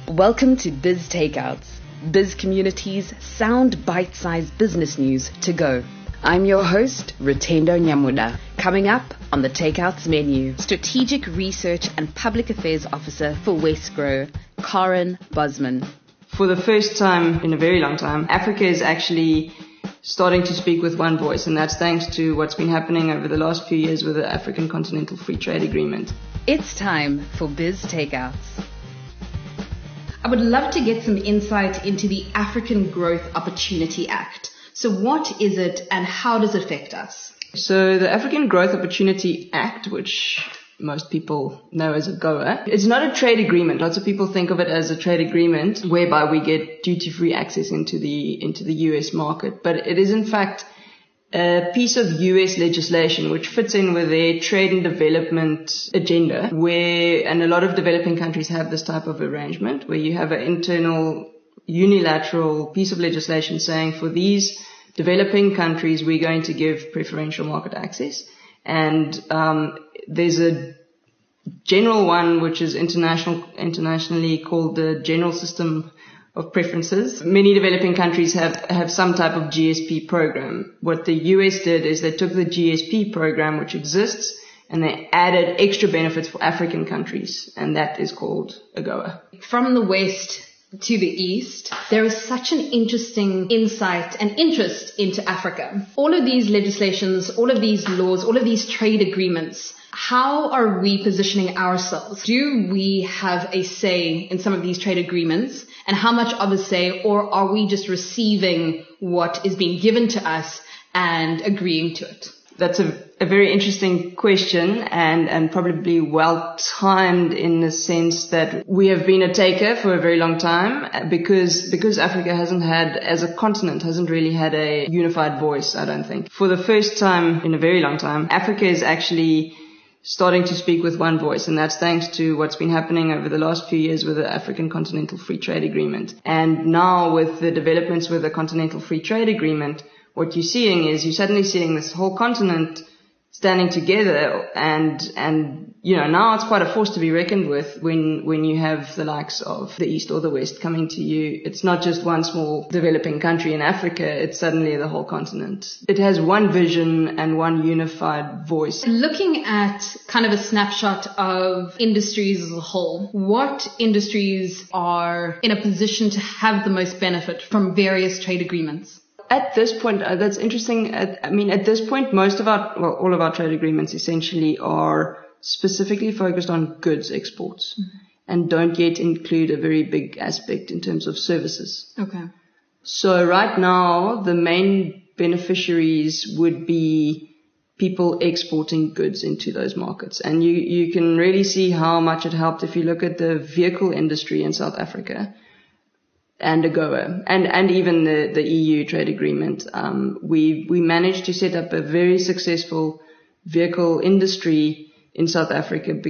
Welcome to Biz Takeouts, Biz Community's sound bite-sized business news to go. I'm your host, Rutendo Nyamuda. Coming up on the Takeouts menu, Strategic Research and Public Affairs Officer for Westgrow, Karen Bosman. For the first time in a very long time, Africa is actually starting to speak with one voice, and that's thanks to what's been happening over the last few years with the African Continental Free Trade Agreement. It's time for Biz Takeouts. I would love to get some insight into the African Growth Opportunity Act. So what is it and how does it affect us? So the African Growth Opportunity Act, which most people know as AGOA, it's not a trade agreement. Lots of people think of it as a trade agreement whereby we get duty-free access into the US market. But it is in fact a piece of US legislation which fits in with their trade and development agenda, and a lot of developing countries have this type of arrangement where you have an internal unilateral piece of legislation saying for these developing countries we're going to give preferential market access. And there's a general one which is internationally called the General System of Preferences. Many developing countries have some type of GSP program. What the US did is they took the GSP program which exists and they added extra benefits for African countries, and that is called AGOA. From the West to the East, there is such an interesting insight and interest into Africa. All of these legislations, all of these laws, all of these trade agreements, how are we positioning ourselves? Do we have a say in some of these trade agreements? And how much of a say, or are we just receiving what is being given to us and agreeing to it? That's a very interesting question and probably well timed in the sense that we have been a taker for a very long time because Africa as a continent hasn't really had a unified voice, I don't think. For the first time in a very long time, Africa is actually starting to speak with one voice, and that's thanks to what's been happening over the last few years with the African Continental Free Trade Agreement. And now with the developments with the Continental Free Trade Agreement, what you're suddenly seeing this whole continent standing together, and now it's quite a force to be reckoned with when you have the likes of the East or the West coming to you. It's not just one small developing country in Africa, it's suddenly the whole continent. It has one vision and one unified voice. Looking at kind of a snapshot of industries as a whole, what industries are in a position to have the most benefit from various trade agreements? At this point, that's interesting. At this point, all of our trade agreements essentially are specifically focused on goods exports and don't yet include a very big aspect in terms of services. Okay. So right now, the main beneficiaries would be people exporting goods into those markets. And you can really see how much it helped if you look at the vehicle industry in South Africa. And AGOA, and even the EU trade agreement. We managed to set up a very successful vehicle industry in South Africa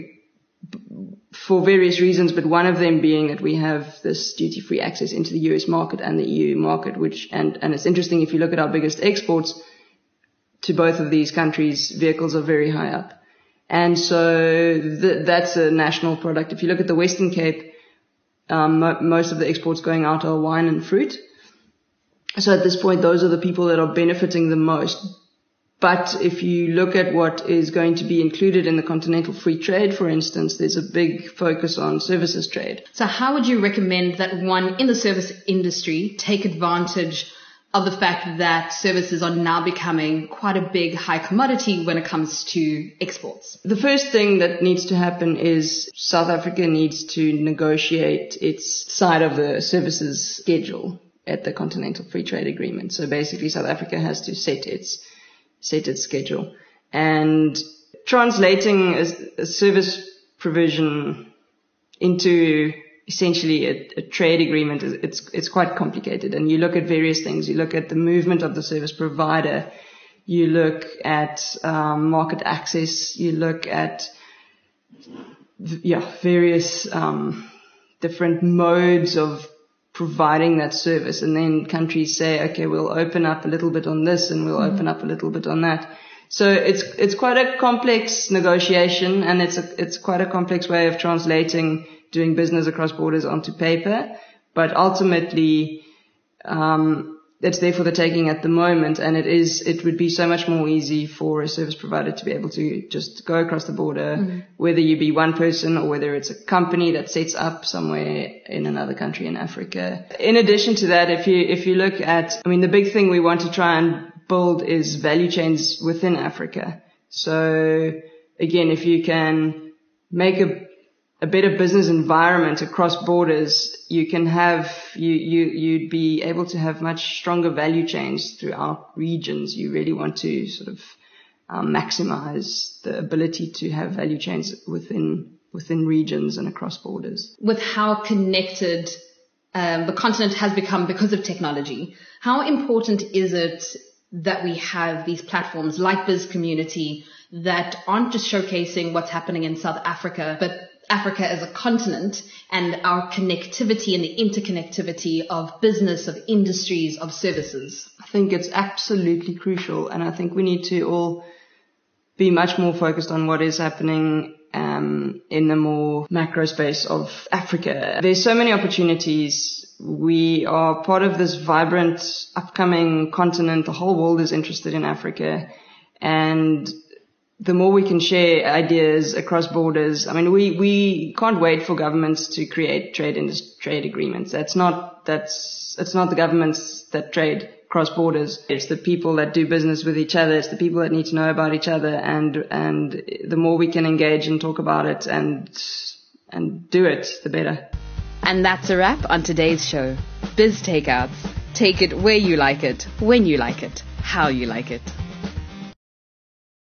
for various reasons, but one of them being that we have this duty-free access into the US market and the EU market, and it's interesting if you look at our biggest exports to both of these countries, vehicles are very high up. And so that's a national product. If you look at the Western Cape, most of the exports going out are wine and fruit. So at this point, those are the people that are benefiting the most. But if you look at what is going to be included in the Continental Free Trade, for instance, there's a big focus on services trade. So how would you recommend that one in the service industry take advantage of the fact that services are now becoming quite a big high commodity when it comes to exports? The first thing that needs to happen is South Africa needs to negotiate its side of the services schedule at the Continental Free Trade Agreement. So basically South Africa has to set its schedule. And translating a service provision into essentially a trade agreement, it's quite complicated. And you look at various things. You look at the movement of the service provider. You look at market access. You look at various different modes of providing that service. And then countries say, okay, we'll open up a little bit on this and we'll open up a little bit on that. So it's quite a complex negotiation, and it's quite a complex way of translating doing business across borders onto paper. But ultimately, it's there for the taking at the moment, and it would be so much more easy for a service provider to be able to just go across the border, whether you be one person or whether it's a company that sets up somewhere in another country in Africa. In addition to that, if you look at, the big thing we want to try and build is value chains within Africa. So again, if you can make a better business environment across borders, you can have, you'd be able to have much stronger value chains throughout regions. You really want to sort of maximize the ability to have value chains within regions and across borders. With how connected the continent has become because of technology, how important is it that we have these platforms like Biz Community that aren't just showcasing what's happening in South Africa, but Africa as a continent and our connectivity and the interconnectivity of business, of industries, of services? I think it's absolutely crucial, and I think we need to all be much more focused on what is happening in the more macro space of Africa. There's so many opportunities. We are part of this vibrant, upcoming continent. The whole world is interested in Africa, and the more we can share ideas across borders, we can't wait for governments to create trade agreements. It's not the governments that trade cross borders. It's the people that do business with each other. It's the people that need to know about each other, and the more we can engage and talk about it and do it, the better. And that's a wrap on today's show. Biz Takeouts. Take it where you like it, when you like it, how you like it.